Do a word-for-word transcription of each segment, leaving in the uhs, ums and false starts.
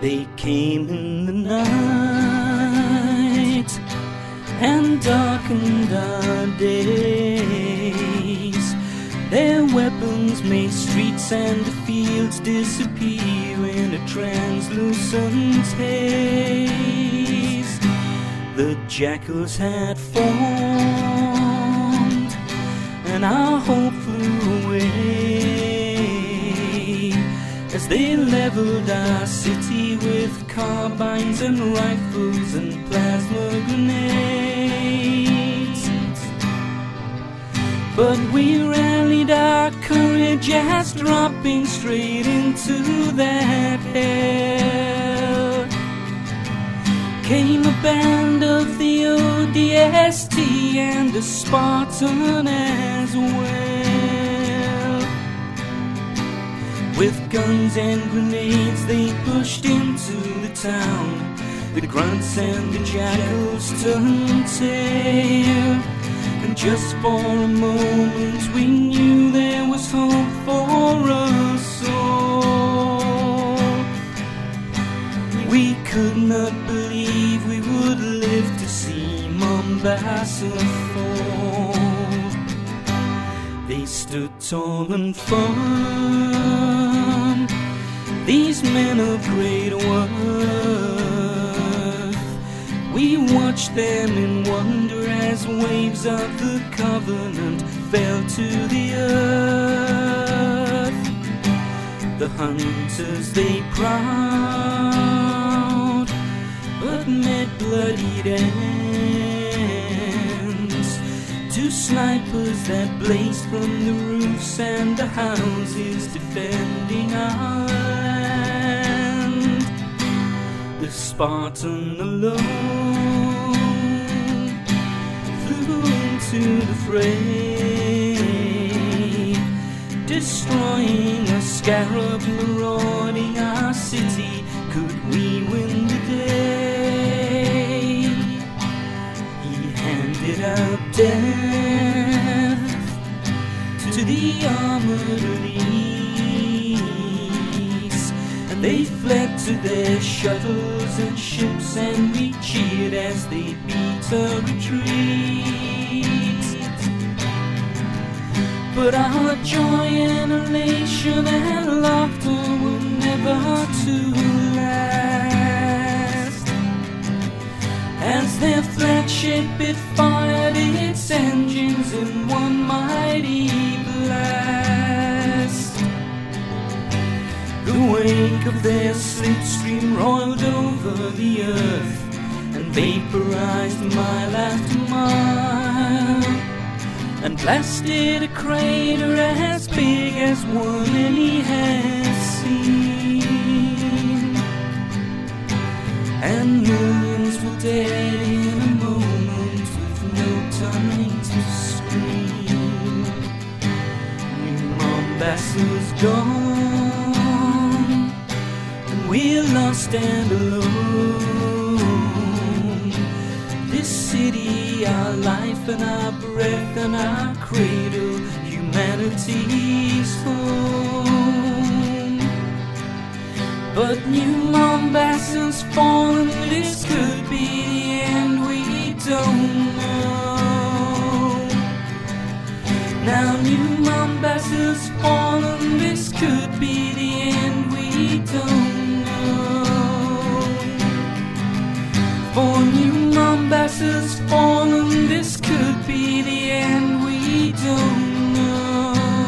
They came in the night and darkened our days. Their weapons made streets and fields disappear in a translucent haze. The jackals had formed and our hope flew away as they leveled our city with carbines and rifles and plasma grenades. But we rallied our courage as dropping straight into that hell came a band of the O D S T and a Spartan as well. With guns and grenades they pushed into the town. The grunts and the jackals turned tail, and just for a moment we knew there was hope for us all. We could not believe we would live to see Mombasa fall. They stood tall and firm, these men of great worth. We watched them in wonder as waves of the Covenant fell to the earth. The hunters they prowled, but met bloodied ends. Two snipers that blazed from the roofs and the houses defending our land. The Spartan alone flew into the fray, destroying a scarab, marauding our city. Could we win the day? He handed out death to the armored elite, and they fled to their shuttles and ships, and we cheered as they beat a retreat. But our joy and elation and laughter were never to last, as their flagship it fired its engines in one mighty blast. The wake of their slipstream roiled over the earth and vaporized mile after mile, and blasted a crater as big as one any has seen. And millions were dead in a moment with no time to scream. New Mombasa's gone, and we're lost and alone. This city, our life and our breath and our cradle, humanity's home. But New Mombasa's fallen, this could be the end, we don't know. Now New Mombasa's fallen, this could be the end, we don't know. For New Mombasa's fallen, this could be the end, we don't know.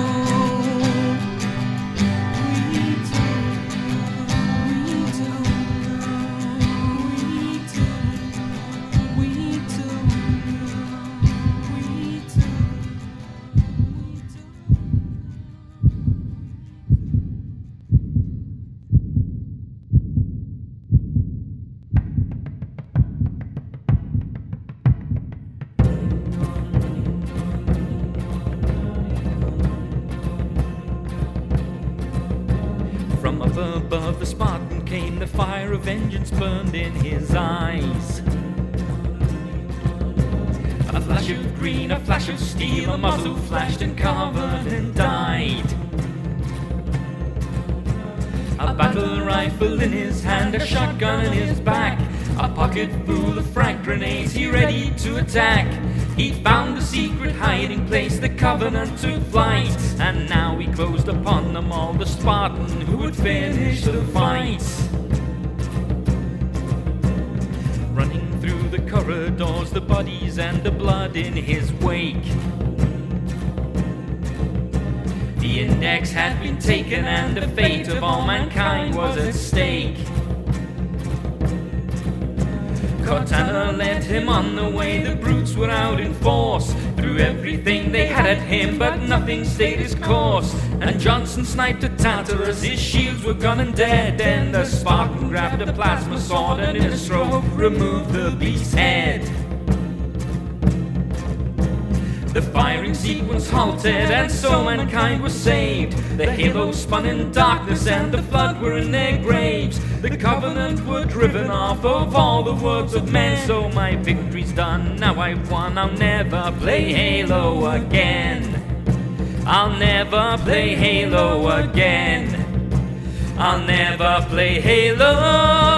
We don't know, we don't know, we don't know, we don't know, From up above the Spartan came the fire of vengeance burned in his eyes. A flash of green, a flash of steel, a muzzle flashed and Covenant died. a battle rifle in his hand, a shotgun in his back, a pocket full of frag grenades, he ready to attack. He found a secret hiding place, the Covenant took flight, and now he closed upon them all, the Spartan who would finish the fight. Running through the corridors, the bodies and the blood in his wake. The index had been taken and the fate of all mankind was at stake. Cortana led him on the way, the brutes were out in force, threw everything they had at him, but nothing stayed his course. And Johnson sniped at Tartarus, his shields were gone and dead. Then the Spartan grabbed a plasma sword and in a stroke removed the beast's head. The firing sequence halted and so mankind was saved. The halos spun in darkness and the flood were in their graves. The Covenant were driven off of all the worlds of men. So my victory's done, now I've won, I'll never play Halo again. I'll never play Halo again. I'll never play Halo